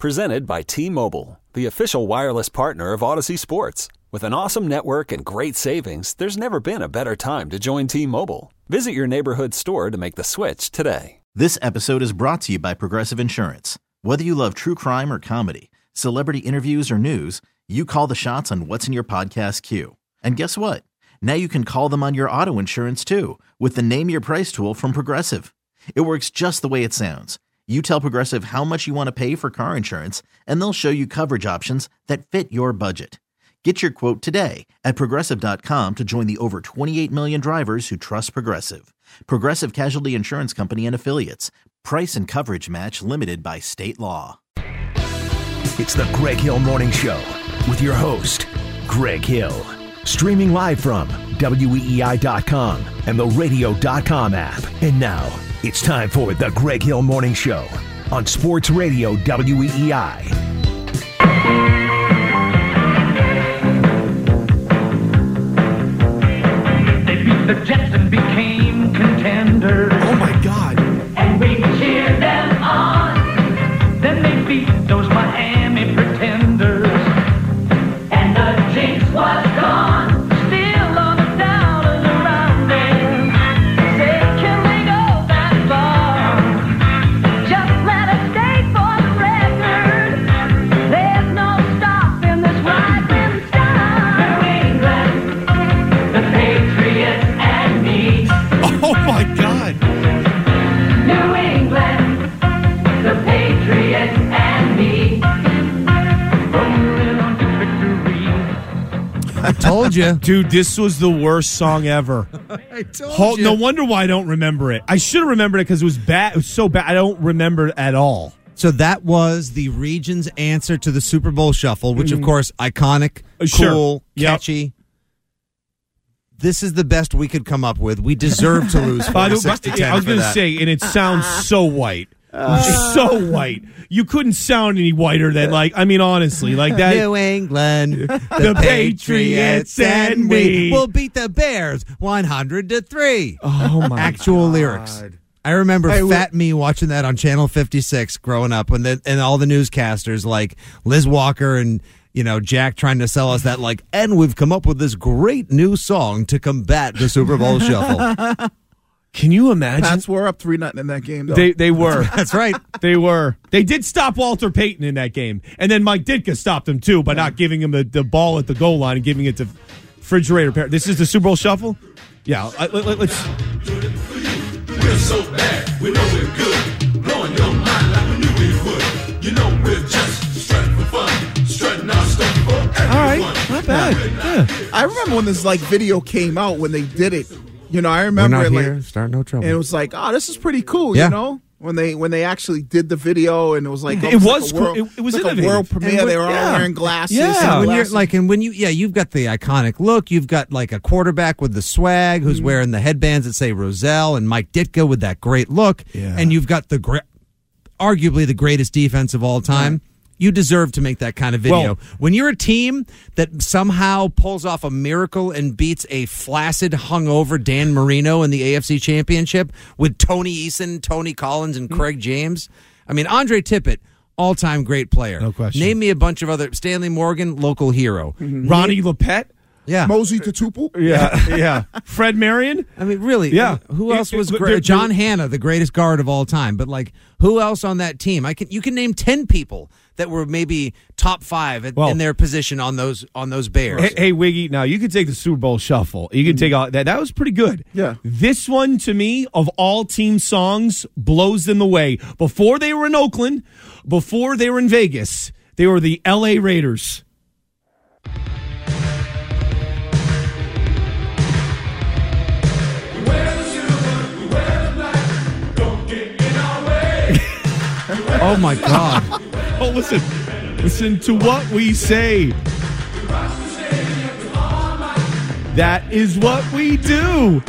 Presented by T-Mobile, the official wireless partner of Odyssey Sports. With an awesome network and great savings, there's never been a better time to join T-Mobile. Visit your neighborhood store to make the switch today. This episode is brought to you by Progressive Insurance. Whether you love true crime or comedy, celebrity interviews or news, you call the shots on what's in your podcast queue. And guess what? Now you can call them on your auto insurance too with the Name Your Price tool from Progressive. It works just the way it sounds. You tell Progressive how much you want to pay for car insurance, and they'll show you coverage options that fit your budget. Get your quote today at Progressive.com to join the over 28 million drivers who trust Progressive. Progressive Casualty Insurance Company and Affiliates. Price and coverage match limited by state law. It's the Greg Hill Morning Show with your host, Greg Hill. Streaming live from WEEI.com and the Radio.com app. And now, it's time for the Greg Hill Morning Show on Sports Radio WEEI. They beat the Jets and became contenders. Oh my God. And we cheered them on. Then they beat those Miami pretenders. And the jinx was gone. Still on the downers around them. Say, can we go that far? Just let us stay for the record. There's no stopping this rising star. New England, the Patriots and me. Oh my God. New England, the Patriots and me. Rolling on to victory. I told you. Dude, this was the worst song ever. I told you. No wonder why I don't remember it. I should have remembered it because it was bad. It was so bad. I don't remember it at all. So that was the region's answer to the Super Bowl Shuffle, which, of course, iconic, Sure. cool, Yep. catchy. This is the best we could come up with. We deserve to lose 46-10 I was for going to that. say, and it sounds so white. So white. You couldn't sound any whiter than, honestly, like that. New England, The Patriots and me. will beat the Bears 100-3. Oh, my Actual God. lyrics. I remember Fat Me watching that on Channel 56 growing up, and all the newscasters like Liz Walker and Jack trying to sell us that and we've come up with this great new song to combat the Super Bowl Shuffle. Can you imagine? Pats were up 3-0 in that game, though. They were. That's right. They were. They did stop Walter Payton in that game. And then Mike Ditka stopped him, too, by not giving him the ball at the goal line and giving it to Refrigerator. This is the Super Bowl Shuffle? Yeah. Let's. We're so bad, we know we're good. Blowing your mind like we knew we would. You know we're just strutting for fun, strutting our stuff for everyone. All right. Not bad. Yeah. I remember when this video came out when they did it. I We're remember not it here. Start no trouble. and it was like, oh, this is pretty cool. Yeah. When they actually did the video and it was like It was like a world, cool. It was like a innovative. world premiere. And They were all yeah. wearing glasses. Yeah. When you're sunglasses. you've got the iconic look. You've got like a quarterback with the swag who's wearing the headbands that say Roselle, and Mike Ditka with that great look. Yeah. And you've got arguably the greatest defense of all time. You deserve to make that kind of video. Well- When you're a team that somehow pulls off a miracle and beats a flaccid, hungover Dan Marino in the AFC Championship with Tony Eason, Tony Collins, and Craig James. I mean, Andre Tippett, all-time great player. No question. Name me a bunch of other. Stanley Morgan, local hero. Ronnie Lepet? Yeah. Mosey to Tuple. Yeah. Fred Marion? I mean, really. Yeah. Who else was They're- great? John Hanna, the greatest guard of all time. But who else on that team? You can name 10 people that were maybe top 5 in their position on those Bears. Hey, Wiggy, now you could take the Super Bowl Shuffle. You can take all that. That was pretty good. Yeah. This one, to me, of all team songs, blows them away. Before they were in Oakland, before they were in Vegas, they were the L.A. Raiders. Oh, my God. Oh, listen to what we say. That is what we do.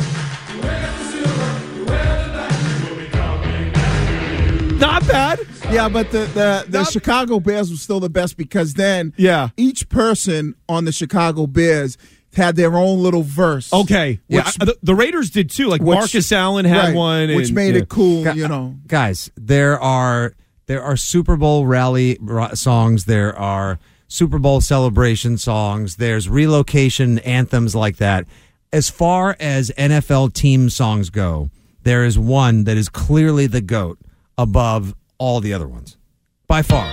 Not bad. Yeah, but the Chicago Bears was still the best because then each person on the Chicago Bears had their own little verse. Okay. The Raiders did too. Marcus Allen had one. Which made it cool, Guys, there are There are Super Bowl rally songs. There are Super Bowl celebration songs. There's relocation anthems like that. As far as NFL team songs go, there is one that is clearly the GOAT above all the other ones. By far.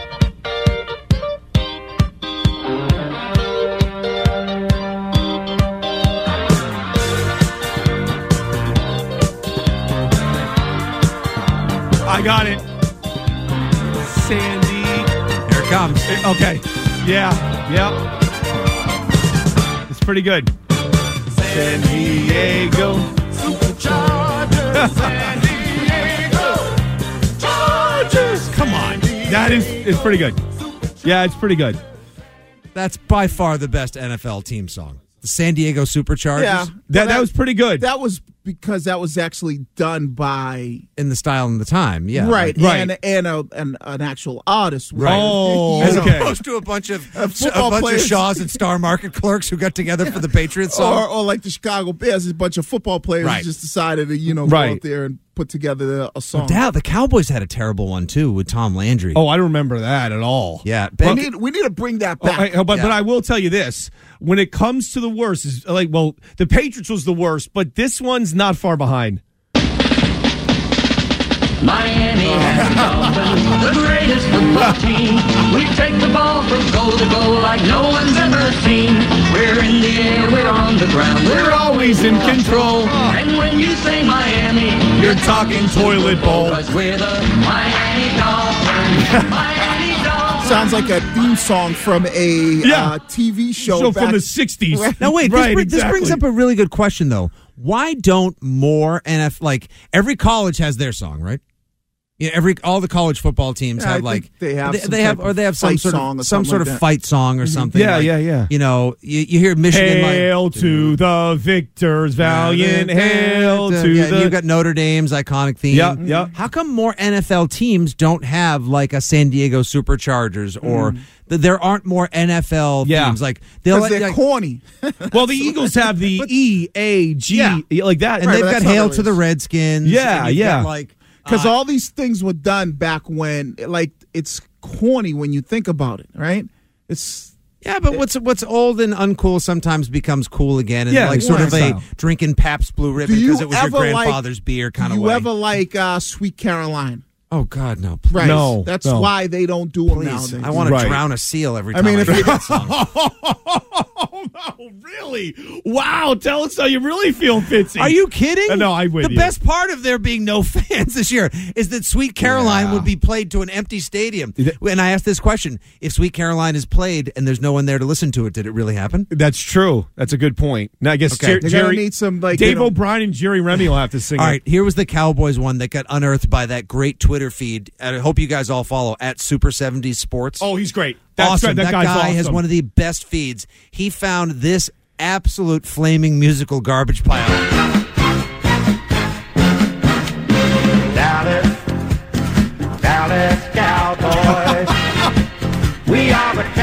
I got it. Sandy. Here it comes. Okay. Yeah. It's pretty good. San Diego Superchargers. San Diego Chargers. Come on. It's pretty good. Yeah, it's pretty good. That's by far the best NFL team song. The San Diego Superchargers. Yeah. That was pretty good. That was because that was actually done by In the style and the time, yeah. right, Right. and an actual artist. Right. Oh, As okay. opposed to a bunch of football players. Shaws and Star Market clerks who got together for the Patriots song. Or like the Chicago Bears, a bunch of football players Right. just decided to go Right. out there and put together a song. The Cowboys had a terrible one too with Tom Landry. Oh, I don't remember that at all. Yeah, we need to bring that back. But I will tell you this: when it comes to the worst, is the Patriots was the worst, but this one's not far behind. Miami has become the greatest football team. We take the ball from goal to goal like no one's ever seen. We're in the air, we're on the ground, we're always in control. And when you say Miami, You're talking toilet bowl. because we're the Miami Dolphins. Miami Dolphins. Sounds like a theme song from a TV show So back from the 60s. Now wait, Right, this brings exactly. up a really good question though. Why don't more every college has their song, right? Yeah, all the college football teams Yeah, have I think they have some they have type or they have of some fight sort song or of some something sort like of that. fight song or something. Yeah, like, yeah. You know, you hear Michigan Hail to the victors, valiant hail to yeah, the. you've got Notre Dame's iconic theme. Yeah. How come more NFL teams don't have like a San Diego Superchargers or there aren't more NFL Yeah. teams? Like they'll Because they're corny. Well, the Eagles have the EAG, Yeah. like that. and Right, they've but got that's not Hail what it to the is. Redskins. Yeah, and you've yeah. got, like Because all these things were done back when, it's corny when you think about it, right? It's yeah, but what's old and uncool sometimes becomes cool again, and Yeah, like sort of right. a drinking Pabst Blue Ribbon Do you because it was your ever grandfather's beer kind do of you way. ever like Sweet Caroline? Oh God, no! Please. Right. No, That's no. why they don't do them Please. nowadays. I want to Right. drown a seal every I time I, mean, if hear you- that song. Oh, no, really? Wow, tell us how you really feel, Fitzy. Are you kidding? No, I'm with the you. best part of there being no fans this year is that Sweet Caroline would be played to an empty stadium. And I asked this question: if Sweet Caroline is played and there's no one there to listen to it, did it really happen? That's true. That's a good point. Now, I guess Okay. They're gonna need some Dave O'Brien and Jerry Remy will have to sing All it. right, here was the Cowboys one that got unearthed by that great Twitter feed. I hope you guys all follow at Super 70s Sports. Oh, he's great. That's awesome. right. That That guy's guy awesome. has one of the best feeds. He found this absolute flaming musical garbage pile. Dallas Cowboys. We are the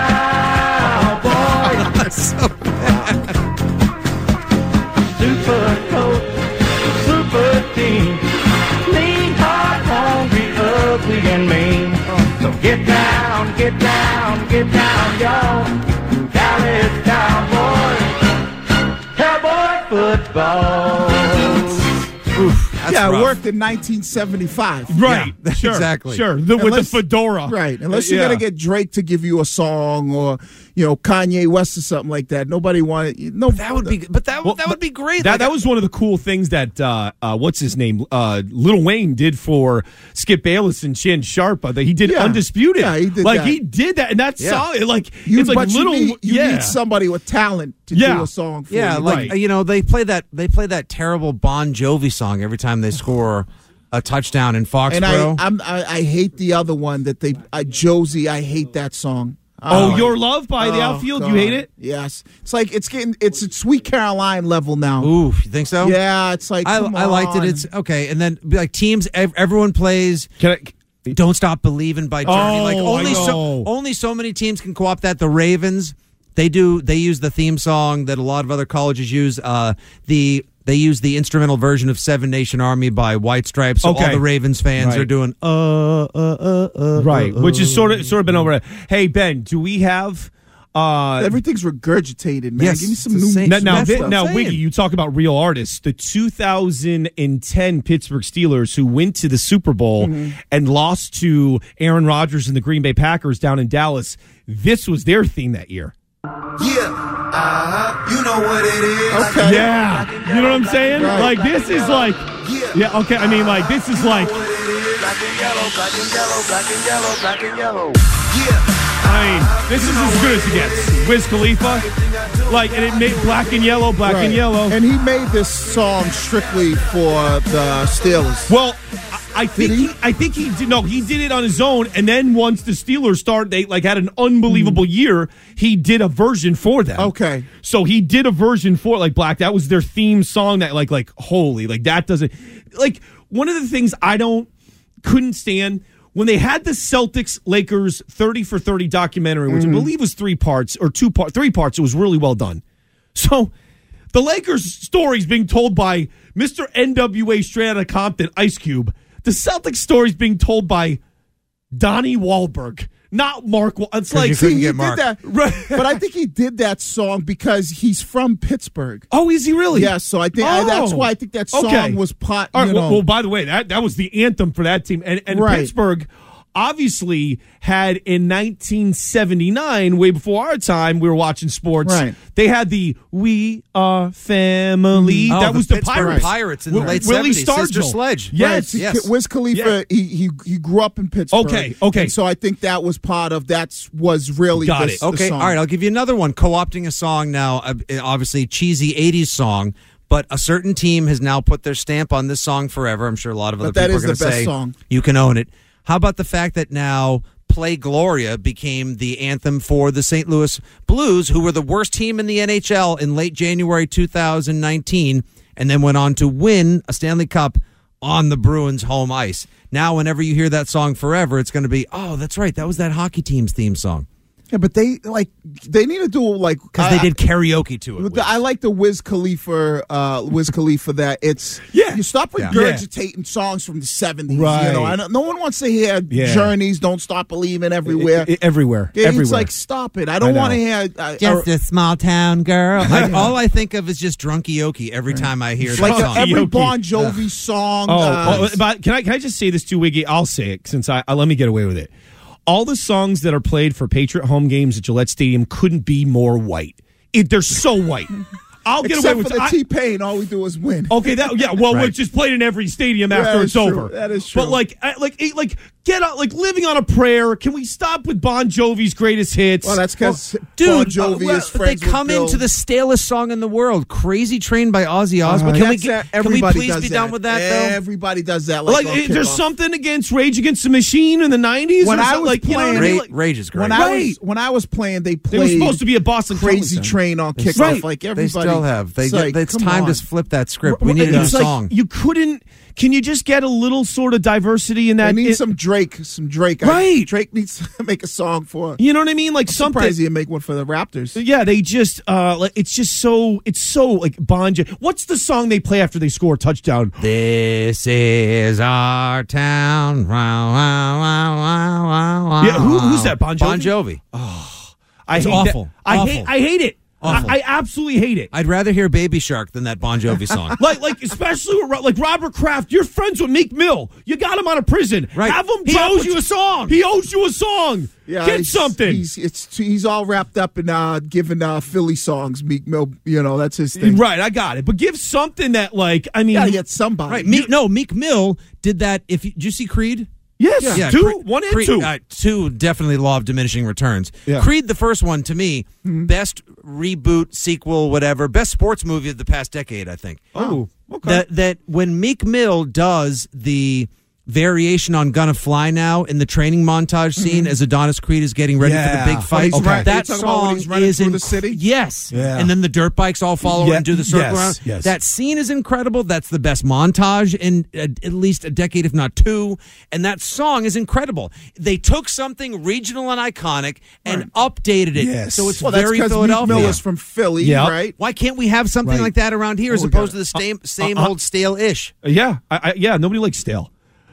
Cowboys. Super coach, super team. Lean, hard, hungry, ugly, and mean. So get down, y'all. Dallas Cowboys. Cowboy football. That's yeah, rough. it worked in 1975. Right. Yeah, Sure. exactly. Sure. With the Unless- fedora. Right. Unless you're Yeah. going to get Drake to give you a song or, Kanye West or something like that. Nobody wanted. No, That would be, but that would be great. That, Like, that was one of the cool things that what's his name, Lil Wayne did for Skip Bayless and Chin Sharpa. That he did Yeah. Undisputed. Yeah, he did like that. he did that, and that's Yeah. solid. Like You, it's like but little. you yeah. need somebody with talent to Yeah. do a song for yeah, you. like Right. they play that terrible Bon Jovi song every time they score a touchdown in Foxborough. And I hate the other one that they Josie. I hate that song. Oh, Your Love by the Outfield. You hate it? Yes, it's like it's at Sweet Caroline level now. Ooh, you think so? Yeah, it's like I come liked it. on. It's okay, and then like teams, everyone plays. Can I? Don't Stop Believing by Journey. Oh, Like I know. only so many teams can co-opt that. The Ravens, they use the theme song that a lot of other colleges use. The they used the instrumental version of Seven Nation Army by White Stripes. So all the Ravens fans are doing right, which is sort of been over. Hey Ben, do we have? Everything's regurgitated, man. Yes, Give me some it's new. the same. Now, Wiggy, you talk about real artists. The 2010 Pittsburgh Steelers, who went to the Super Bowl and lost to Aaron Rodgers and the Green Bay Packers down in Dallas. This was their theme that year. Yeah, you know what it is. Okay. Yeah, you know what I'm saying? Right. Like this is like, yeah, okay. I mean, like this is like. Black and yellow, black and yellow, black and yellow, black and yellow. Yeah. I mean, this is as good as it gets. Wiz Khalifa, like, and it made black and yellow, Right. And he made this song strictly for the Steelers. Well, I think he did. No, he did it on his own. And then once the Steelers started, they like had an unbelievable year. He did a version for them. Okay. So he did a version for like Black. That was their theme song. That like holy, like that doesn't like one of the things couldn't stand. When they had the Celtics-Lakers 30 for 30 documentary, which I believe was 3 parts, or 3 parts, it was really well done. So the Lakers story's being told by Mr. NWA straight out of Compton, Ice Cube. The Celtics story's being told by Donnie Wahlberg, not Mark. It's like you couldn't he get did Mark. that, but I think he did that song because he's from Pittsburgh. Oh, is he really? Yeah, so I think that's why I think that song was pot. All right, you know. well, by the way, that was the anthem for that team, and Right. Pittsburgh obviously had in 1979, way before our time, we were watching sports. Right. They had the "We Are Family." Oh, that was the Pittsburgh Pirates. in the late Willie 70s. Sister Stargell. Sledge. Yes, Right. yes. Wiz Khalifa, he grew up in Pittsburgh. Okay. And so I think that was part of was really Got this, it. the Okay, song. all right, I'll give you another one. Co-opting a song now, obviously cheesy 80s song, but a certain team has now put their stamp on this song forever. I'm sure a lot of other But that people is are going the to best say, song. you can own it. How about the fact that now Play Gloria became the anthem for the St. Louis Blues, who were the worst team in the NHL in late January 2019, and then went on to win a Stanley Cup on the Bruins' home ice. Now, whenever you hear that song forever, it's going to be, oh, that's right, that was that hockey team's theme song. Yeah, but they need to do Because they did karaoke to it. I like the Wiz Khalifa that it's you stop regurgitating songs from the 70s. Right. You know, no one wants to hear Journey's "Don't Stop Believing" everywhere. Everywhere. It's like stop it. I don't want to hear Just a small town girl. All I think of is just Drunkioki every time I hear like that song. every Bon Jovi song. But can I just say this too, Wiggy? I'll say it since I let me get away with it. All the songs that are played for Patriot home games at Gillette Stadium couldn't be more white. They're so white. I'll get Except away with for the T-Pain, all we do is win. Okay, we're just played in every stadium after it's over. That is true. But like get out, like Living on a Prayer. Can we stop with Bon Jovi's greatest hits? Well, that's because Dude, Bon Jovi is but they friends come with Bill. into the stalest song in the world, "Crazy Train" by Ozzy Osbourne. Can we please be done with that, though? Everybody does that. Like, on there's kickoff. something against Rage Against the Machine in the 90s? When or I something? was like, you know what I playing- mean? Like, Rage is great. When I was playing, they it played. was supposed to be a Boston Crazy Comedy Train on kickoff. Right. Like They everybody, still have. It's come time on. to flip that script. We need a new It's like, song. you couldn't. Can you just get a little sort of diversity in I that? need some Drake. Right. Drake needs to make a song for. You know what I mean? Like I'm something. surprised he didn't make one for the Raptors. Yeah, they just it's so like Bon Jovi. What's the song they play after they score a touchdown? This is our town. Yeah, who's that? Bon Jovi? Bon Jovi. I It's hate awful. That. I hate it. Awful. I absolutely hate it. I'd rather hear Baby Shark than that Bon Jovi song. like especially with, like Robert Kraft. You're friends with Meek Mill. You got him out of prison. Right. Have him. He owes you a song. He owes you a song. Yeah, Get it's- something. He's all wrapped up in giving Philly songs. Meek Mill, that's his thing. Right, I got it. But give something that, like, I mean, Gotta get somebody. Right. Meek Mill did that. Did you see Creed? yes, Yeah, two, one and Creed, two. Two, definitely law of diminishing returns. Yeah. Creed, the first one, to me, best reboot, sequel, whatever, best sports movie of the past decade, I think. Oh, okay. That when Meek Mill does the variation on Gonna Fly Now in the training montage scene as Adonis Creed is getting ready for the big fight. That song is in the city. Yes. Yeah. And then the dirt bikes all follow and do the circle around. Yes. That scene is incredible. That's the best montage in at least a decade, if not two. And that song is incredible. They took something regional and iconic and updated it. Yes. So it's Well, very that's because Philadelphia. Miller's from Philly, Yep. right? Why can't we have something like that around here as opposed to the same old stale-ish? Yeah, nobody likes stale.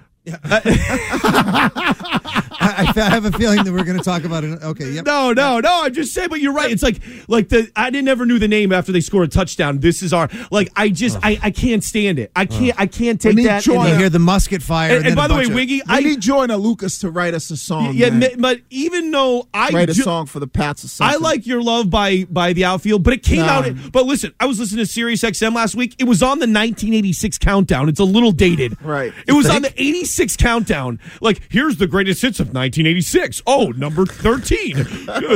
I have a feeling that we're going to talk about it. Okay, yep. No. I'm just saying, but you're right. It's like I never knew the name after they scored a touchdown. This is our I can't stand it. I can't take that. And you hear the musket fire. And by the way, Wiggy, I need Jordan Lucas to write us a song. Yeah, man. but even though write a song for the Pats or something. I like Your Love by the Outfield, but it came out. But listen, I was listening to Sirius XM last week. It was on the 1986 countdown. It's a little dated. Right. It was on the 86 countdown. Like, here's the greatest hits of 1986. Oh, number 13.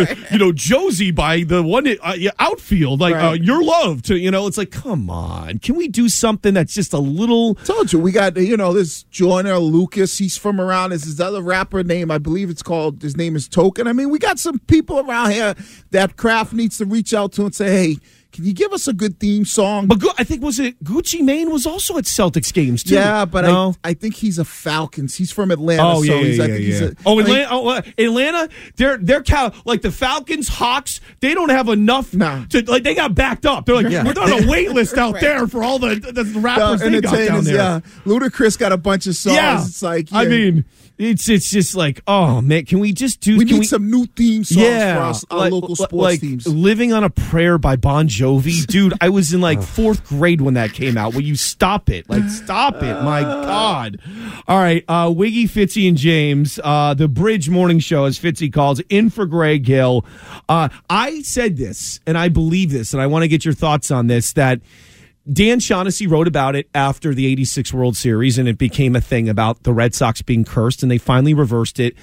Josie by the one Outfield. Like, Your Love to, it's like, come on. Can we do something that's just a little. Told you, we got, this Jordan Lucas. He's from around. There's this other rapper name. I believe his name is Token. I mean, we got some people around here that Kraft needs to reach out to and say, hey, can you give us a good theme song? But I think, was it Gucci Mane was also at Celtics games, too? Yeah, but no? I think he's a Falcons. He's from Atlanta. Oh, yeah, Atlanta. Atlanta, they're like the Falcons, Hawks, they don't have enough to, they got backed up. They're like, we're on a wait list out there for all the rappers they got down there. Yeah, Ludacris got a bunch of songs. Yeah. It's like, I mean, it's just like, oh, man, can we just do... We need some new theme songs for our local sports teams. Living on a Prayer by Bon Jovi. Dude, I was in fourth grade when that came out. Will you stop it? Stop it. My God. All right, Wiggy, Fitzy, and James, the Bridge Morning Show, as Fitzy calls, in for Greg Hill. I said this, and I believe this, and I want to get your thoughts on this, that Dan Shaughnessy wrote about it after the 86 World Series, and it became a thing about the Red Sox being cursed, and they finally reversed it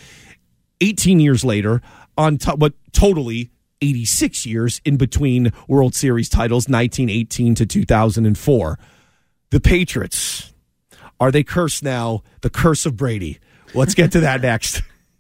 18 years later on totally 86 years in between World Series titles, 1918 to 2004. The Patriots, are they cursed now? The curse of Brady. Let's get to that next.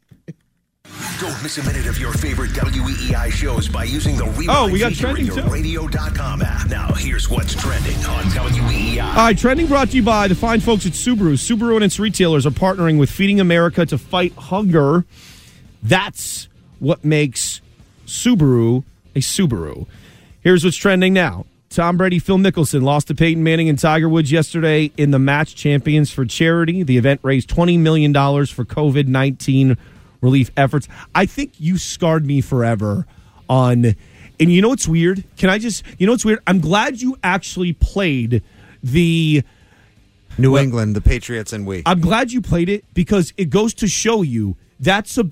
Don't miss a minute of your favorite WEEI shows by using the Rewind we got feature in trending your too. radio.com app. Now, here's what's trending on WEEI. All right, trending brought to you by the fine folks at Subaru. Subaru and its retailers are partnering with Feeding America to fight hunger. That's what makes Subaru a Subaru. Here's what's trending now. Tom Brady, Phil Mickelson lost to Peyton Manning and Tiger Woods yesterday in the Match Champions for charity. The event raised $20 million for COVID-19 relief efforts. I think you scarred me forever on, and you know what's weird? What's weird? I'm glad you actually played the New England, the Patriots, and we. I'm glad you played it because it goes to show you that was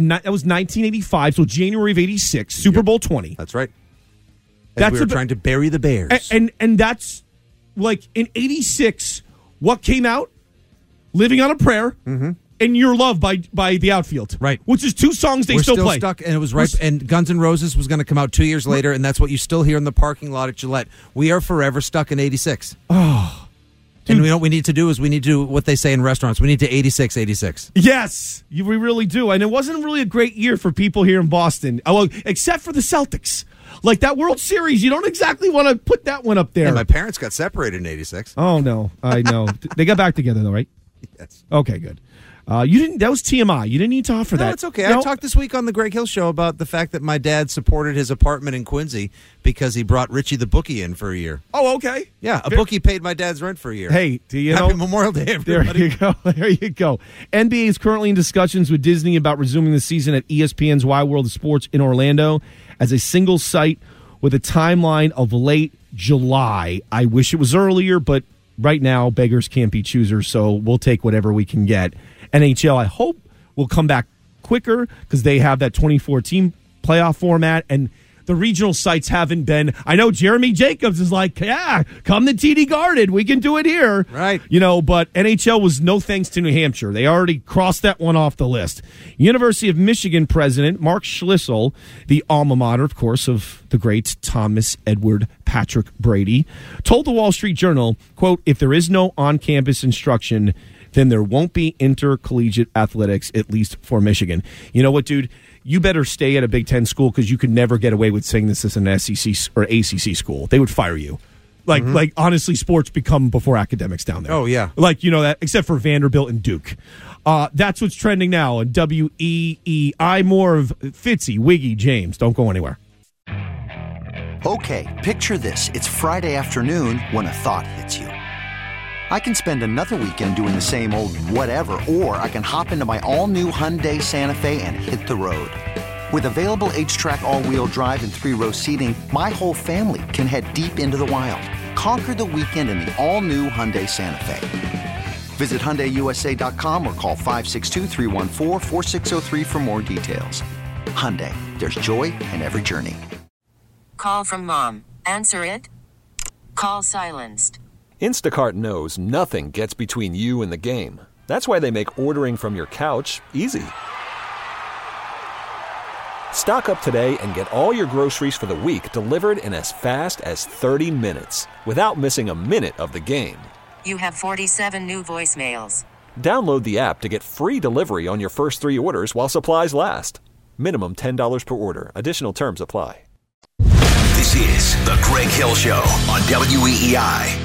1985, so January of 86, Super Bowl 20. That's right. We were trying to bury the Bears. And that's like in 86, what came out? Living on a Prayer. Mm-hmm. And Your Love by the Outfield, right? Which is two songs they We're still play. Stuck, and it was right. And Guns N' Roses was going to come out 2 years later, and that's what you still hear in the parking lot at Gillette. We are forever stuck in 86. Oh, dude. And what we need to do is we need to do what they say in restaurants. We need to 86. Yes, we really do. And it wasn't really a great year for people here in Boston, except for the Celtics. Like that World Series, you don't exactly want to put that one up there. And my parents got separated in 86. Oh no, I know. They got back together though, right? Yes. Okay, good. You didn't. That was TMI. You didn't need to offer that. No, it's okay. I talked this week on the Greg Hill Show about the fact that my dad supported his apartment in Quincy because he brought Richie the Bookie in for a year. Oh, okay. Yeah, a bookie paid my dad's rent for a year. Hey, do you Happy know? Memorial Day, everybody. There you go. NBA is currently in discussions with Disney about resuming the season at ESPN's Wide World of Sports in Orlando as a single site with a timeline of late July. I wish it was earlier, but right now beggars can't be choosers, so we'll take whatever we can get. NHL, I hope, will come back quicker because they have that 2014 playoff format, and the regional sites haven't been. I know Jeremy Jacobs is like, yeah, come to TD Garden. We can do it here. Right. But NHL was no thanks to New Hampshire. They already crossed that one off the list. University of Michigan president Mark Schlissel, the alma mater, of course, of the great Thomas Edward Patrick Brady, told the Wall Street Journal, quote, if there is no on-campus instruction, then there won't be intercollegiate athletics, at least for Michigan. You know what, dude? You better stay at a Big Ten school because you could never get away with saying this is an SEC or ACC school. They would fire you. Like honestly, sports become before academics down there. Oh, yeah. Like, you know that, except for Vanderbilt and Duke. That's what's trending now on WEEI. More of Fitzy, Wiggy, James. Don't go anywhere. Okay, picture this. It's Friday afternoon when a thought hits you. I can spend another weekend doing the same old whatever, or I can hop into my all-new Hyundai Santa Fe and hit the road. With available H-Track all-wheel drive and 3-row seating, my whole family can head deep into the wild. Conquer the weekend in the all-new Hyundai Santa Fe. Visit HyundaiUSA.com or call 562-314-4603 for more details. Hyundai, there's joy in every journey. Call from mom. Answer it. Call silenced. Instacart knows nothing gets between you and the game. That's why they make ordering from your couch easy. Stock up today and get all your groceries for the week delivered in as fast as 30 minutes without missing a minute of the game. You have 47 new voicemails. Download the app to get free delivery on your first 3 orders while supplies last. Minimum $10 per order. Additional terms apply. This is The Greg Hill Show on WEEI.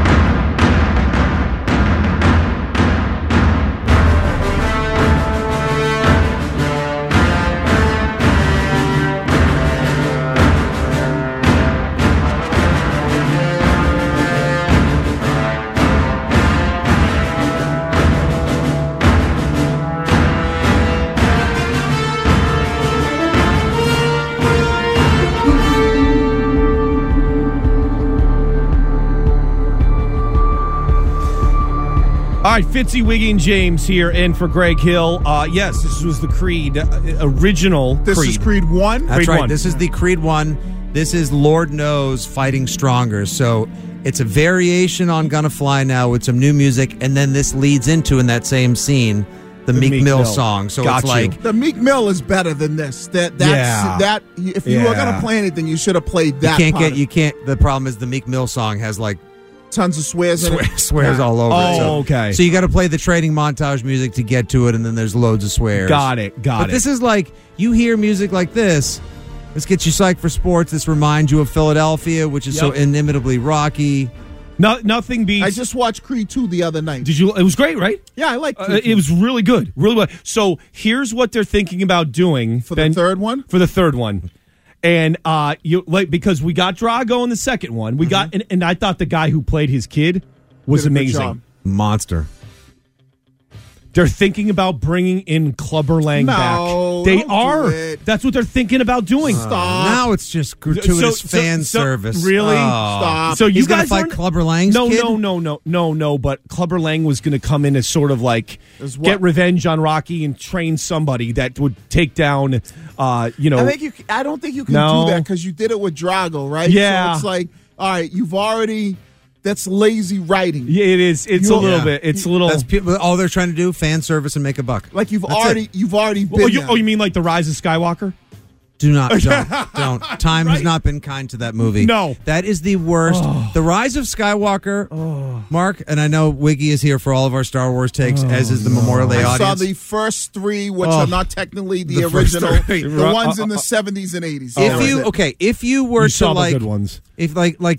All right, Fitzy, Wiggy, and James here in for Greg Hill. Yes, this was the Creed original. This is Creed 1? That's Creed right. 1. This is the Creed 1. This is Lord Knows Fighting Stronger. So it's a variation on Gonna Fly Now with some new music, and then this leads into, in that same scene, the Meek Mill song. So Got it's you. like... The Meek Mill is better than this. If you were going to play anything, you should have played that part. The problem is the Meek Mill song has like tons of swears in it. Swears all over it. Oh, okay. So you got to play the training montage music to get to it, and then there's loads of swears. Got it. But this is like, you hear music like this, this gets you psyched for sports. This reminds you of Philadelphia, which is so inimitably rocky. Nothing beats. I just watched Creed 2 the other night. Did you? It was great, right? Yeah, I like Creed 2. It was really good. Really well. So here's what they're thinking about doing. For the third one? For the third one. And because we got Drago in the second one. We got and I thought the guy who played his kid was Did a good amazing. job. Monster. They're thinking about bringing in Clubber Lang back. They don't are. do it. That's what they're thinking about doing. Stop. Now it's just gratuitous fan service. Really? Stop. So you He's going guys to fight aren't- Clubber Lang's kid? No. But Clubber Lang was going to come in as sort of like As what? get revenge on Rocky and train somebody that would take down, I don't think you can No. do that because you did it with Drago, right? Yeah. So it's like, all right, that's lazy writing. Yeah, it is. It's a little bit. It's a little. That's all they're trying to do, fan service and make a buck. Like you've That's already been there. You mean like the Rise of Skywalker? Do not, don't. Time has not been kind to that movie. No. That is the worst. The Rise of Skywalker, Mark, and I know Wiggy is here for all of our Star Wars takes, as is the Memorial Day I saw audience. the first 3, which are not technically the first original, 3. the ones in the 70s and 80s. If you were You to saw the like, good ones. if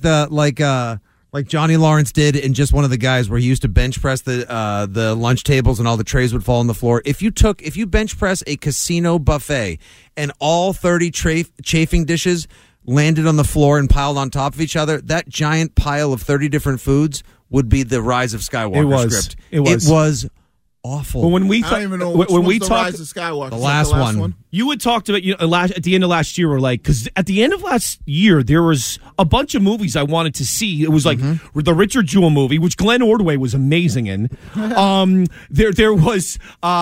like Johnny Lawrence did in just one of the guys where he used to bench press the lunch tables and all the trays would fall on the floor. If you bench press a casino buffet and all 30 chafing dishes landed on the floor and piled on top of each other, that giant pile of 30 different foods would be the Rise of Skywalker script. It was awful. But when we I don't even know when we the talked, Rise of Skywalker. The Is that last one. you had talked about at the end of last year. We're like, because at the end of last year there was a bunch of movies I wanted to see. It was like the Richard Jewell movie, which Glenn Ordway was amazing in. There was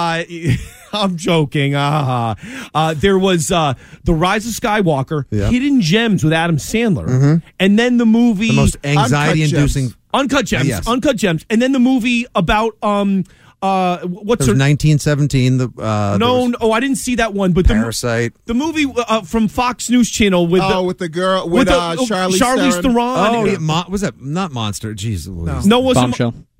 I'm joking. There was The Rise of Skywalker, Hidden Gems with Adam Sandler, and then the movie The most anxiety-inducing. Uncut Gems, Yes. Uncut Gems, and then the movie about what's There her was 1917. I didn't see that one, but Parasite. the movie from Fox News Channel with with the girl with Charlize Charlize Theron. Theron. Was that not Monster? Jeez Louise. No, it wasn't Bombshell.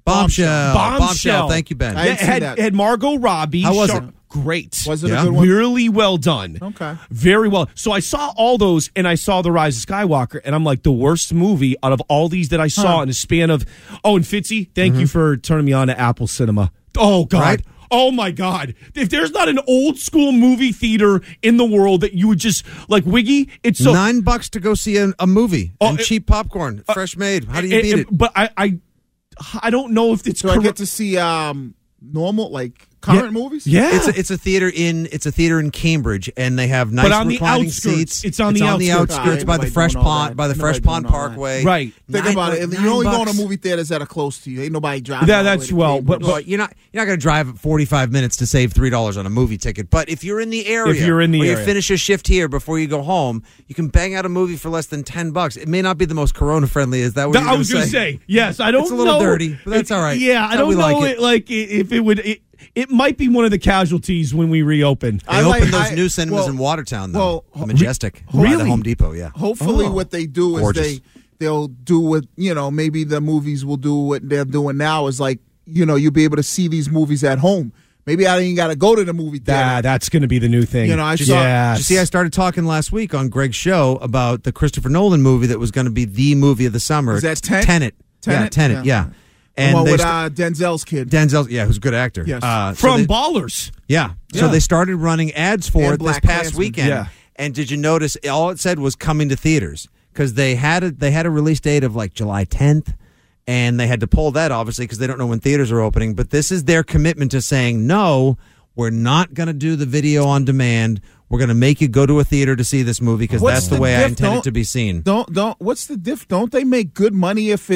Bombshell. Thank you, Ben. I didn't see that. Had Margot Robbie. How was it? Great. Was it a good one? Really well done. Okay. Very well. So I saw all those, and I saw The Rise of Skywalker, and I'm like, the worst movie out of all these that I saw in a span of... Oh, and Fitzy, thank you for turning me on to Apple Cinema. Oh, God. Right? Oh, my God. If there's not an old school movie theater in the world that you would just... Like, Wiggy, it's so... $9 to go see a movie and cheap popcorn, fresh made. How do you beat it? But I don't know if it's... So I get to see normal, like, current movies? Yeah. It's a theater in Cambridge, and they have nice But on the reclining outskirts. seats. It's on the outskirts by the Fresh Pond Parkway. Right. Think about it. You're only going to movie theaters that are close to you. Ain't nobody driving. Yeah, that's well. But you're not going to drive 45 minutes to save $3 on a movie ticket. But if you're in the area, or you finish a shift here before you go home, you can bang out a movie for less than $10. It may not be the most Corona friendly. Is that what I was going to say? Yes, I don't know. It's a little dirty, but that's all right. Yeah, I don't know. If it would. It might be one of the casualties when we reopen. They opened those new cinemas in Watertown, though. The Majestic. By the Home Depot, yeah. Hopefully what they do is they'll do what, maybe the movies will do what they're doing now is like, you'll be able to see these movies at home. Maybe I ain't got to go to the movie theater. That's going to be the new thing. Did you see I started talking last week on Greg's show about the Christopher Nolan movie that was going to be the movie of the summer. Is that Tenet? Yeah, Tenet, yeah. And with Denzel's kid. Who's a good actor. Yes. From Ballers. Yeah. So they started running ads for it this past weekend. Yeah. And did you notice all it said was coming to theaters? Because they had a release date of like July 10th, and they had to pull that obviously because they don't know when theaters are opening. But this is their commitment to saying, no, we're not going to do the video on demand. We're going to make you go to a theater to see this movie because that's the way I intend it to be seen. What's the diff? Don't they make good money if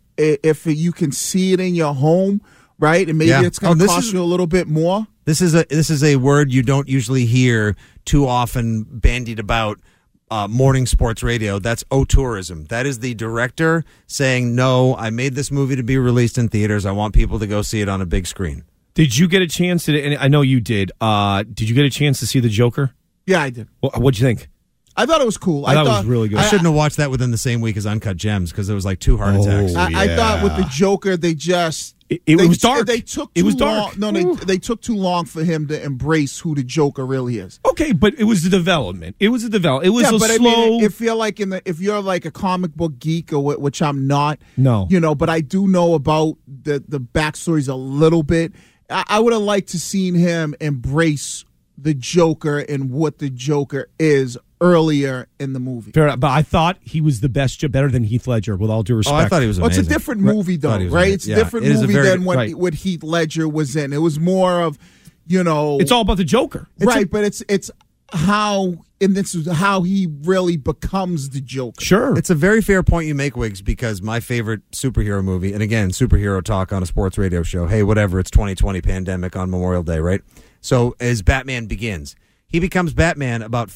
you can see it in your home, right? And maybe it's going to cost you a little bit more. This is a word you don't usually hear too often bandied about morning sports radio. That's O-tourism. That is the director saying, no, I made this movie to be released in theaters. I want people to go see it on a big screen. Did you get a chance to, and I know you did, did you get a chance to see The Joker? Yeah, I did. What'd you think? I thought it was cool. I thought it was really good. I shouldn't have watched that within the same week as Uncut Gems because it was like 2 heart attacks. I thought with The Joker, they just... It was dark. They took too long. No, they took too long for him to embrace who the Joker really is. Okay, but it was the development. It was a development. It was slow... I mean, if you're like a comic book geek, or which I'm not, no, but I do know about the backstories a little bit. I would have liked to seen him embrace the Joker and what the Joker is earlier in the movie. Fair enough, but I thought he was better than Heath Ledger, with all due respect. I thought he was amazing. It's a different movie, though, right? It's a different movie than what Heath Ledger was in. It was more of, It's all about the Joker. But it's how... And this is how he really becomes the Joker. Sure. It's a very fair point you make, Wiggs, because my favorite superhero movie, and again, superhero talk on a sports radio show, hey, whatever, it's 2020 pandemic on Memorial Day, right? So as Batman Begins, he becomes Batman about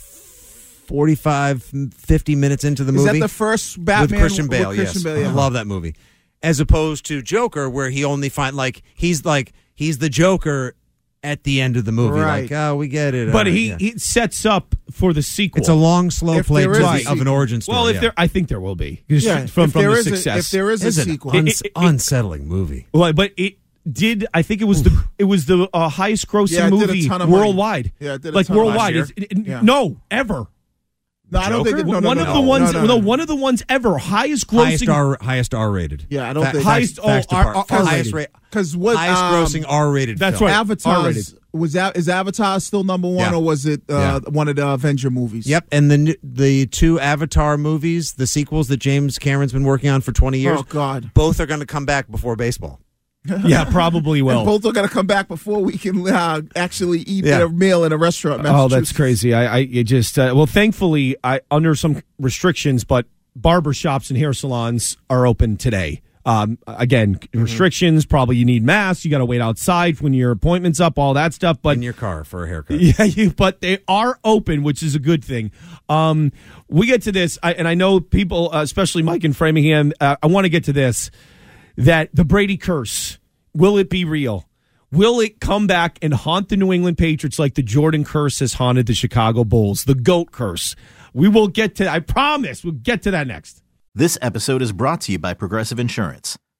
45, 50 minutes into the movie. Is that the first Batman? With Christian Bale, yes. I love that movie. As opposed to Joker, where he only he's the Joker at the end of the movie. Right. Like, oh, we get it. But he sets up for the sequel. It's a long, slow play of an origin story. Well, I think there will be. From the success. If there is a sequel. Unsettling movie. Well, but it did. I think it was the highest grossing movie worldwide. Yeah, it did like worldwide. No, ever. No, I don't think one of the ones ever highest grossing, highest R-rated. Yeah, I don't think highest R-rated. Because what highest grossing R-rated. That's film. right. Avatar is Avatar still number one, or was it one of the Avenger movies? Yep, and the 2 Avatar movies, the sequels that James Cameron's been working on for 20 years. Oh God, both are going to come back before baseball. Yeah, probably will. And both are going to come back before we can actually eat their meal in a restaurant. Oh, that's crazy. Thankfully, under some restrictions, but barbershops and hair salons are open today. Again, restrictions, probably you need masks, you got to wait outside when your appointment's up, all that stuff. But in your car for a haircut. Yeah, but they are open, which is a good thing. We get to this, and I know people, especially Mike in Framingham, I want to get to this. That the Brady curse, will it be real? Will it come back and haunt the New England Patriots like the Jordan curse has haunted the Chicago Bulls? The GOAT curse. We will get to, I promise, we'll get to that next. This episode is brought to you by Progressive Insurance.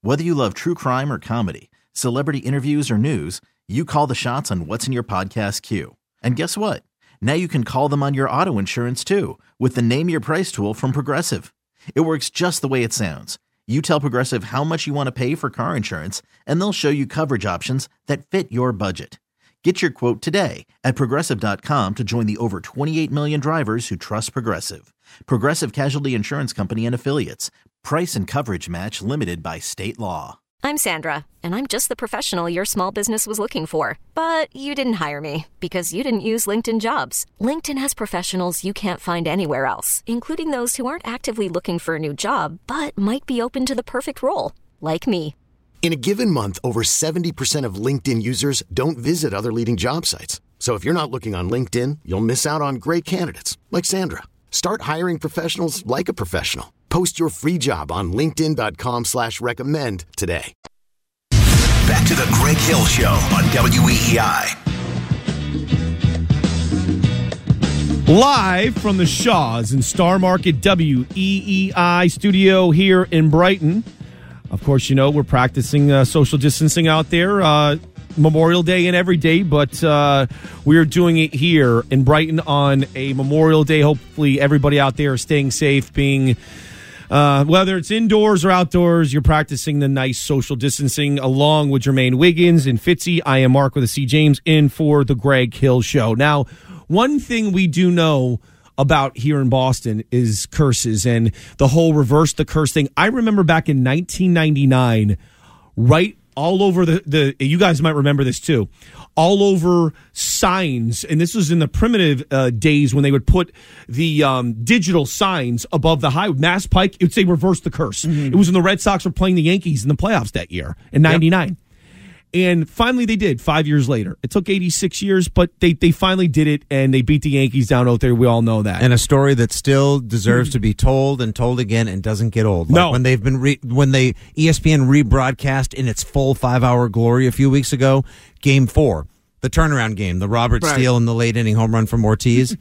Whether you love true crime or comedy, celebrity interviews or news, you call the shots on what's in your podcast queue. And guess what? Now you can call them on your auto insurance too with the Name Your Price tool from Progressive. It works just the way it sounds. You tell Progressive how much you want to pay for car insurance, and they'll show you coverage options that fit your budget. Get your quote today at Progressive.com to join the over 28 million drivers who trust Progressive. Progressive Casualty Insurance Company and Affiliates. Price and coverage match limited by state law. I'm Sandra, and I'm just the professional your small business was looking for. But you didn't hire me because you didn't use LinkedIn Jobs. LinkedIn has professionals you can't find anywhere else, including those who aren't actively looking for a new job, but might be open to the perfect role, like me. In a given month, over 70% of LinkedIn users don't visit other leading job sites. So if you're not looking on LinkedIn, you'll miss out on great candidates like Sandra. Start hiring professionals like a professional. Post your free job on linkedin.com/recommend today. Back to the Greg Hill Show on WEEI. Live from the Shaw's in Star Market WEEI studio here in Brighton. Of course, you know, we're practicing social distancing out there. Memorial Day and every day, but we're doing it here in Brighton on a Memorial Day. Hopefully everybody out there is staying safe, being whether it's indoors or outdoors, you're practicing the nice social distancing along with Jermaine Wiggins and Fitzy. I am Mark with a C. James in for the Greg Hill Show. Now, one thing we do know about here in Boston is curses and the whole reverse the curse thing. I remember back in 1999, right all over the you guys might remember this too, all over signs, and this was in the primitive days when they would put the digital signs above the highway. Mass Pike, it would say reverse the curse. Mm-hmm. It was when the Red Sox were playing the Yankees in the playoffs that year in 99. Yep. And finally they did 5 years later. It took 86 years, but they finally did it, and they beat the Yankees down out there. We all know that. And a story that still deserves to be told and told again and doesn't get old. Like no. When they've been when they ESPN rebroadcast in its full 5-hour glory a few weeks ago, Game 4, the turnaround game, the Robert Steele and the late inning home run from Ortiz.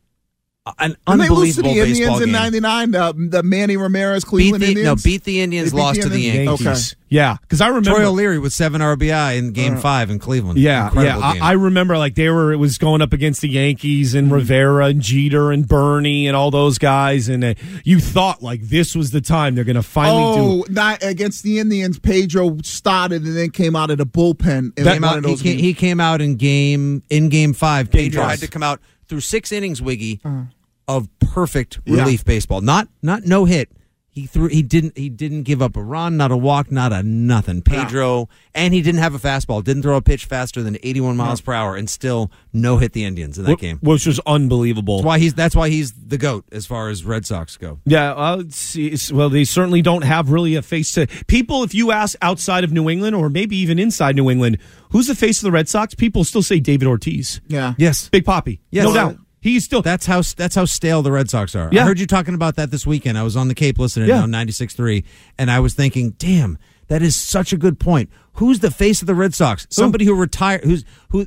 An unbelievable they lose to the baseball Indians game. in '99. The Manny Ramirez Cleveland Indians. Beat the Indians, lost to the Yankees. Okay. Yeah, because I remember Troy O'Leary with 7 RBI in Game 5 in Cleveland. Yeah, Incredible yeah. game. I remember like it was going up against the Yankees and Rivera and Jeter and Bernie and all those guys, and you thought like this was the time they're going to finally do. Not against the Indians. Pedro started and then came out of the bullpen. He came out in Game 5. Pedro had to come out through 6 innings, Wiggy, of perfect relief baseball. Not no hit. He didn't give up a run, not a walk, not a nothing. Pedro, and he didn't have a fastball. Didn't throw a pitch faster than 81 miles per hour, and still no hit the Indians in that game, which was unbelievable. That's why he's the GOAT as far as Red Sox go. Yeah, well, they certainly don't have really a face to people. If you ask outside of New England or maybe even inside New England, who's the face of the Red Sox? People still say David Ortiz. Yeah. Yes. Big Papi. Yes. No doubt. He's still. That's how stale the Red Sox are. Yeah. I heard you talking about that this weekend. I was on the Cape listening on 96.3, and I was thinking, damn, that is such a good point. Who's the face of the Red Sox? Somebody who retired. Who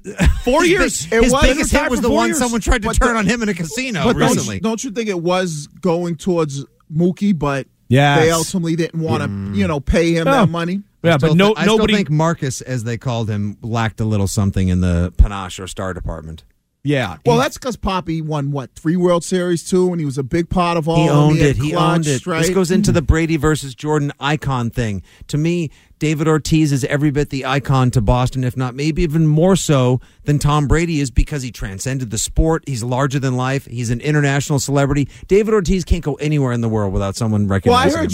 4 years. His biggest hit was the one someone tried to turn on him in a casino recently. Don't you think it was going towards Mookie? But yes. They ultimately didn't want to, pay him that money. Yeah, but I still nobody. think Marcus, as they called him, lacked a little something in the panache or star department. Yeah. Well, that's because Papi won, 3 World Series, too, and he was a big part of all. He owned it. Right? This goes into the Brady versus Jordan icon thing. To me, David Ortiz is every bit the icon to Boston, if not maybe even more so than Tom Brady is, because he transcended the sport. He's larger than life. He's an international celebrity. David Ortiz can't go anywhere in the world without someone recognizing him. Well,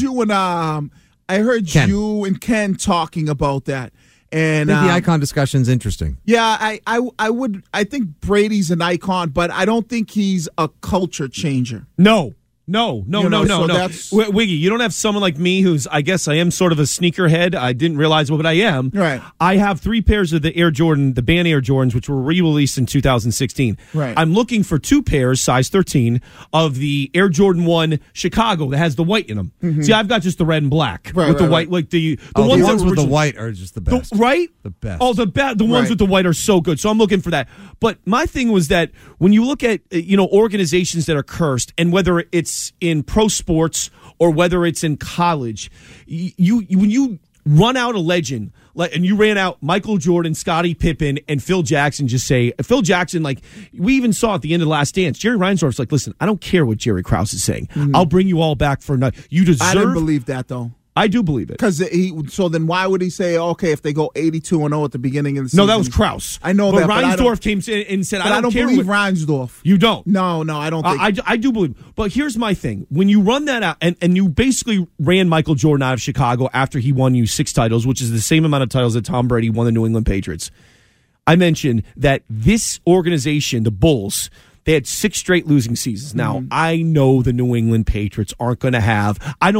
I heard you and Ken talking about that. And I think the icon discussion's interesting. Yeah, I think Brady's an icon, but I don't think he's a culture changer. No. So Wiggy, you don't have someone like me who's, I guess I am sort of a sneakerhead. I didn't realize what I am. Right. I have 3 pairs of the band Air Jordans, which were re-released in 2016. Right. I'm looking for 2 pairs, size 13, of the Air Jordan 1 Chicago that has the white in them. Mm-hmm. See, I've got just the red and black with the white. Like the ones with the white are just the best. Right? The best. Oh, the ones with the white are so good. So I'm looking for that. But my thing was that when you look at organizations that are cursed, and whether it's in pro sports or whether it's in college, when you run out a legend, and you ran out Michael Jordan, Scottie Pippen, and Phil Jackson, just say, Phil Jackson, like, we even saw at the end of the Last Dance, Jerry Reinsdorf's like, listen, I don't care what Jerry Krause is saying. I'll bring you all back for another. You deserve. I didn't believe that, though. I do believe it. So then why would he say, okay, if they go 82-0 at the beginning of the season? No, that was Krause. I know but that. Reinsdorf came in and said, I don't care. Believe Reinsdorf. You don't? No, I don't think. I do believe. But here's my thing. When you run that out, and you basically ran Michael Jordan out of Chicago after he won you 6 titles, which is the same amount of titles that Tom Brady won the New England Patriots. I mentioned that this organization, the Bulls, they had 6 straight losing seasons. Now, I know the New England Patriots aren't going to have.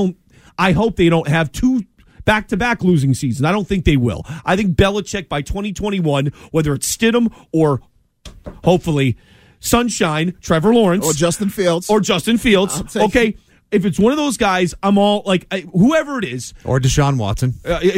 I hope they don't have 2 back-to-back losing seasons. I don't think they will. I think Belichick by 2021, whether it's Stidham or hopefully Sunshine, Trevor Lawrence. Or Justin Fields. Okay, if it's one of those guys, I'm all like, whoever it is. Or Deshaun Watson.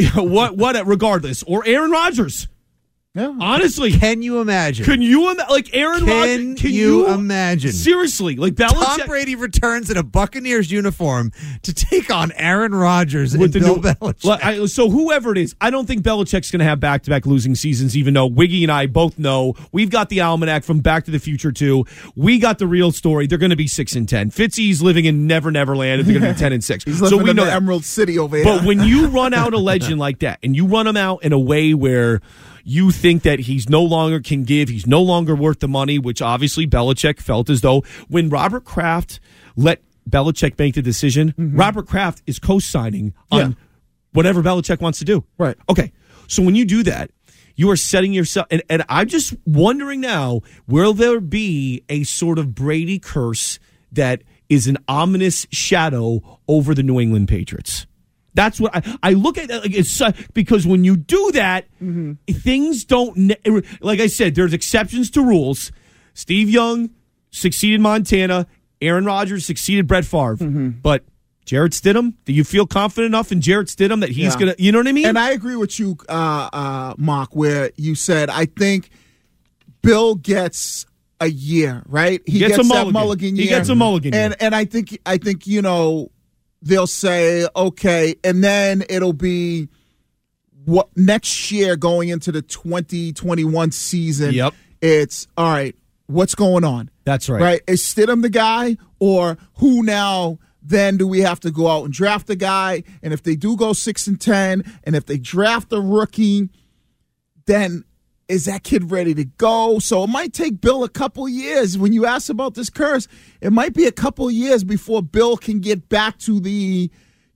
Regardless. Or Aaron Rodgers. Yeah. Honestly. Can you imagine? Like Aaron Rodgers? Can you imagine? Seriously. Like Belichick. Tom Brady returns in a Buccaneers uniform to take on Aaron Rodgers and Bill Belichick. So whoever it is, I don't think Belichick's going to have back-to-back losing seasons, even though Wiggy and I both know we've got the almanac from Back to the Future 2. We got the real story. They're going to be 6-10. Fitzy's living in Never Never Land, and they're going to be 10-6. He's living in the Emerald City over here. But when you run out a legend like that, and you run him out in a way where you think that he's no longer can give, he's no longer worth the money, which obviously Belichick felt as though when Robert Kraft let Belichick make the decision, Robert Kraft is co-signing on whatever Belichick wants to do. Right. Okay. So when you do that, you are setting yourself, and I'm just wondering now, will there be a sort of Brady curse that is an ominous shadow over the New England Patriots? That's what I look at. Like, it's because when you do that, things don't. Like I said, there's exceptions to rules. Steve Young succeeded Montana. Aaron Rodgers succeeded Brett Favre. But Jarrett Stidham, do you feel confident enough in Jarrett Stidham that he's gonna? You know what I mean? And I agree with you, Mark, where you said I think Bill gets a year, right? He gets a that mulligan year. He gets a mulligan year. And I think they'll say, okay, and then it'll be what next year going into the 2021 season. Yep. It's, all right, what's going on? That's right. Right? Is Stidham the guy, or who now then do we have to go out and draft a guy? And if they do go 6-10, and if they draft a rookie, then is that kid ready to go? So it might take Bill a couple years. When you ask about this curse, it might be a couple years before Bill can get back to the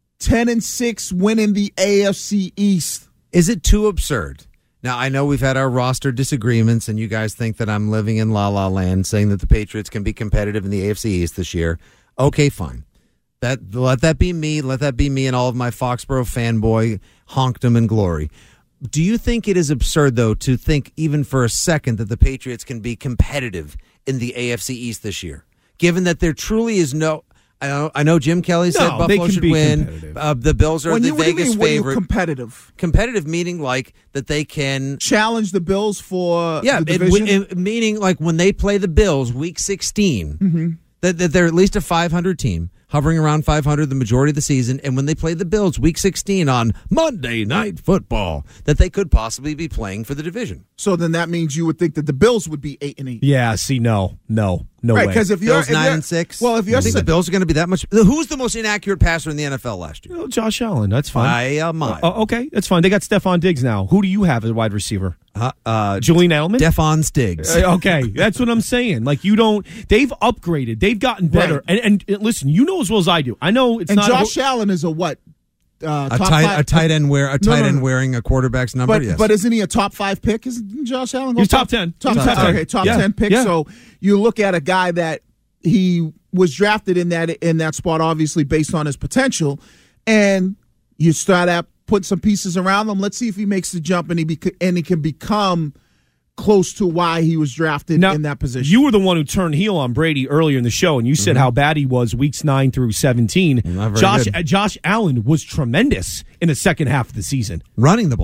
10-6 winning the AFC East. Is it too absurd? Now, I know we've had our roster disagreements, and you guys think that I'm living in la-la land saying that the Patriots can be competitive in the AFC East this year. Okay, fine. Let that be me. Let that be me and all of my Foxborough fanboy honkdom and glory. Do you think it is absurd, though, to think even for a second that the Patriots can be competitive in the AFC East this year, given that there truly is no... I know Jim Kelly said Buffalo should win. The Bills are the Vegas favorite. Competitive? Competitive meaning like that they can... challenge the Bills for the division? Meaning like when they play the Bills week 16, that they're at least a 500 team, hovering around 500 the majority of the season, and when they play the Bills week 16 on Monday Night Football, that they could possibly be playing for the division. So then that means you would think that the Bills would be 8-8. Yeah, see, no right, way. Because if you're Bills 9-6. Well, if you're I think the Bills are going to be that much. Who's the most inaccurate passer in the NFL last year? Josh Allen. That's fine. By a mile. Okay, that's fine. They got Stephon Diggs now. Who do you have as wide receiver? Julian Edelman? Stephon Diggs. Okay, that's what I'm saying. Like, you don't... They've upgraded. They've gotten better. Right. And listen, you know as well as I do. I know it's and not... And Josh Allen is a what? A tight end wearing a quarterback's number. But, yes. But isn't he a top 5 pick? Isn't Josh Allen? He's top 10. Top 10. Okay, top 10 pick. Yeah. So you look at a guy that he was drafted in that spot, obviously based on his potential, and you start at put some pieces around him. Let's see if he makes the jump and he can become close to why he was drafted now, in that position. You were the one who turned heel on Brady earlier in the show, and you said how bad he was weeks 9 through 17. Josh Allen was tremendous in the second half of the season. Running the ball.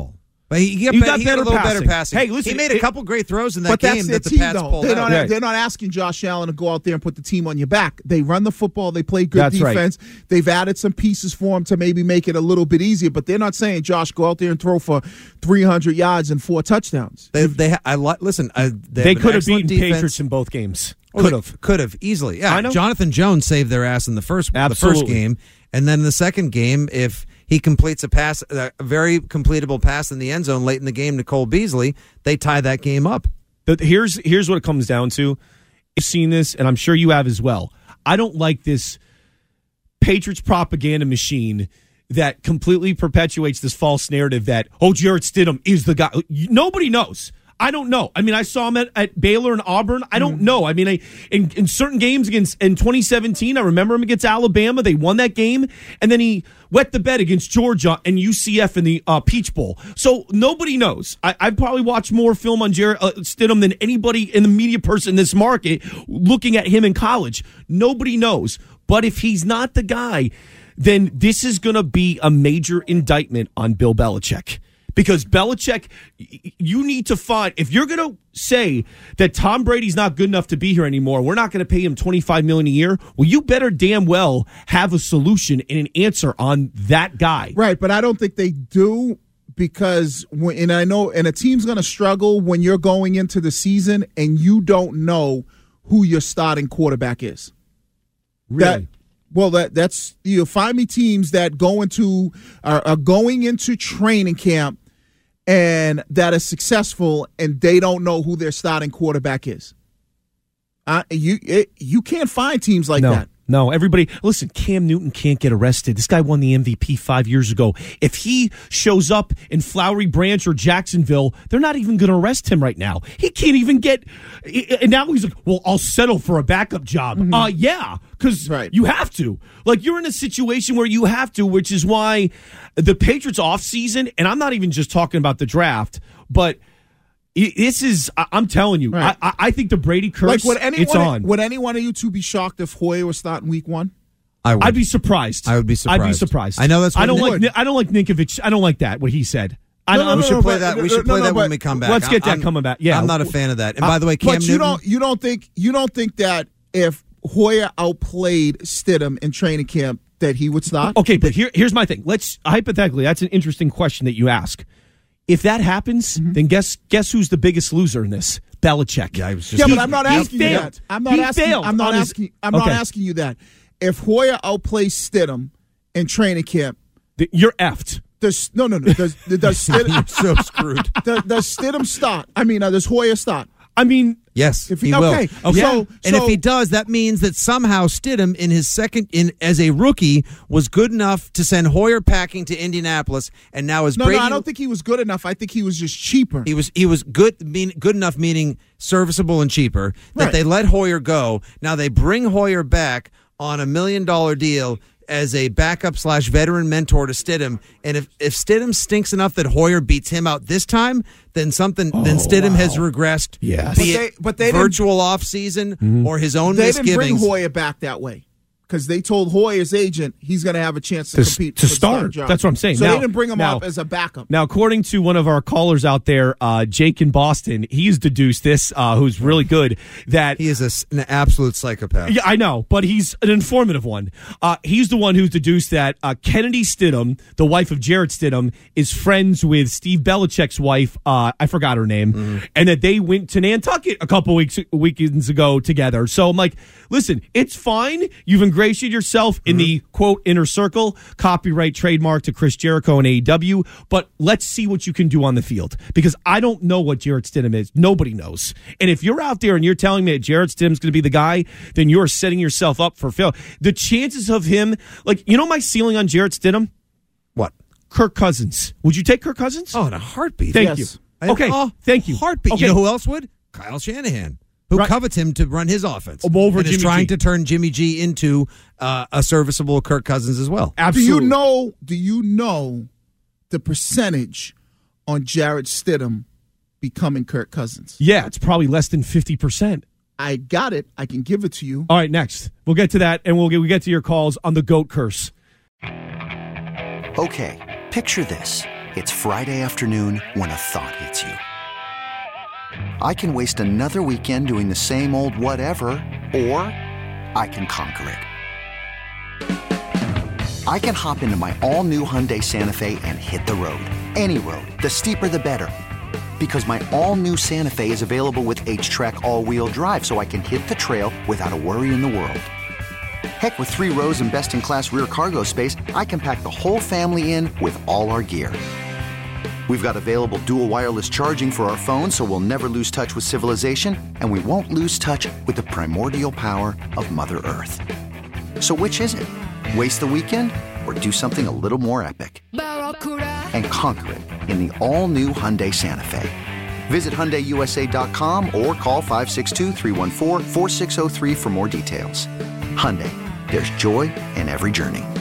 But he got better passing. Hey, listen, he made a couple great throws in that but game that's that the team, Pats though. pulled out. They're not asking Josh Allen to go out there and put the team on your back. They run the football. They play good That's defense. Right. They've added some pieces for him to maybe make it a little bit easier, but they're not saying, Josh, go out there and throw for 300 yards and 4 touchdowns. They could have beaten Patriots in both games. Could have easily. Yeah, I know. Jonathan Jones saved their ass in the first game, and then in the second game, if he completes a very completable pass in the end zone late in the game to Cole Beasley, they tie that game up. Here's what it comes down to. You've seen this, and I'm sure you have as well. I don't like this Patriots propaganda machine that completely perpetuates this false narrative that, Jarrett Stidham is the guy. Nobody knows. I don't know. I mean, I saw him at Baylor and Auburn. I don't know. I mean, in certain games in 2017, I remember him against Alabama. They won that game, and then he wet the bed against Georgia and UCF in the Peach Bowl. So nobody knows. I've probably watched more film on Jarrett Stidham than anybody in the media person in this market looking at him in college. Nobody knows. But if he's not the guy, then this is going to be a major indictment on Bill Belichick. Because Belichick, you need to find, if you're going to say that Tom Brady's not good enough to be here anymore, we're not going to pay him $25 million a year, well, you better damn well have a solution and an answer on that guy. Right, but I don't think they do, because and a team's going to struggle when you're going into the season and you don't know who your starting quarterback is. Really? That's you'll find me teams that are going into training camp and that are successful, and they don't know who their starting quarterback is. You can't find teams like that. No, everybody, listen, Cam Newton can't get arrested. This guy won the MVP 5 years ago. If he shows up in Flowery Branch or Jacksonville, they're not even going to arrest him right now. He can't even get, and now he's like, well, I'll settle for a backup job. Yeah, because you have to. Like, you're in a situation where you have to, which is why the Patriots offseason, and I'm not even just talking about the draft, but this is, I'm telling you, right. I think the Brady curse, it's on. Would any one of you two be shocked if Hoyer was starting week 1? I'd be surprised. I would be surprised. I'd be surprised. I know that's what I don't like Ninkovich. I don't like that, what he said. We should play that when we come back. Let's get that coming back. Yeah. I'm not a fan of that. And by the way, Cam Newton. You don't think that if Hoyer outplayed Stidham in training camp that he would start? Okay, but here's my thing. Let's hypothetically, that's an interesting question that you ask. If that happens, then guess who's the biggest loser in this? Belichick. Yeah, but I'm not asking you that. I'm not asking you that. If Hoyer outplays Stidham in training camp, you're effed. Does Stidham, you're so screwed. Does Stidham start? I mean, does Hoyer start? I mean, yes, if he will. Okay. So if he does, that means that somehow Stidham in his as a rookie was good enough to send Hoyer packing to Indianapolis, and now Brady. No, I don't think he was good enough. I think he was just cheaper. He was good enough, meaning serviceable and cheaper. That they let Hoyer go. Now they bring Hoyer back on $1 million deal as a backup / veteran mentor to Stidham. And if Stidham stinks enough that Hoyer beats him out this time, then Stidham has regressed. Yes. But they virtual off season or his own misgivings. They didn't bring Hoyer back that way, because they told Hoyer's agent he's going to have a chance to compete to start. That's what I'm saying. So they didn't bring him up as a backup. Now, according to one of our callers out there, Jake in Boston, he's deduced this, who's really good, that he is an absolute psychopath. Yeah, I know, but he's an informative one. He's the one who's deduced that Kennedy Stidham, the wife of Jarrett Stidham, is friends with Steve Belichick's wife. I forgot her name, and that they went to Nantucket a couple weekends ago together. So I'm like, listen, it's fine. You've ingratiated yourself in the, quote, inner circle, copyright trademark to Chris Jericho and AEW, but let's see what you can do on the field, because I don't know what Jarrett Stidham is. Nobody knows. And if you're out there and you're telling me that Jarrett Stidham's going to be the guy, then you're setting yourself up for failure. The chances of him, like, you know my ceiling on Jarrett Stidham? What? Kirk Cousins. Would you take Kirk Cousins? Oh, in a heartbeat. Thank you. Okay, thank you. Heartbeat. Okay. You know who else would? Kyle Shanahan, who covets him to run his offense. Over and Jimmy is trying G. to turn Jimmy G into a serviceable Kirk Cousins as well. Absolutely. Do you know the percentage on Jarrett Stidham becoming Kirk Cousins? Yeah, it's probably less than 50%. I got it. I can give it to you. All right, next. We'll get to that, and we'll get to your calls on the GOAT curse. Okay, picture this. It's Friday afternoon when a thought hits you. I can waste another weekend doing the same old whatever, or I can conquer it. I can hop into my all-new Hyundai Santa Fe and hit the road. Any road. The steeper, the better. Because my all-new Santa Fe is available with H-Track all-wheel drive, so I can hit the trail without a worry in the world. Heck, with 3 rows and best-in-class rear cargo space, I can pack the whole family in with all our gear. We've got available dual wireless charging for our phones, so we'll never lose touch with civilization, and we won't lose touch with the primordial power of Mother Earth. So which is it? Waste the weekend or do something a little more epic? And conquer it in the all-new Hyundai Santa Fe. Visit HyundaiUSA.com or call 562-314-4603 for more details. Hyundai, there's joy in every journey.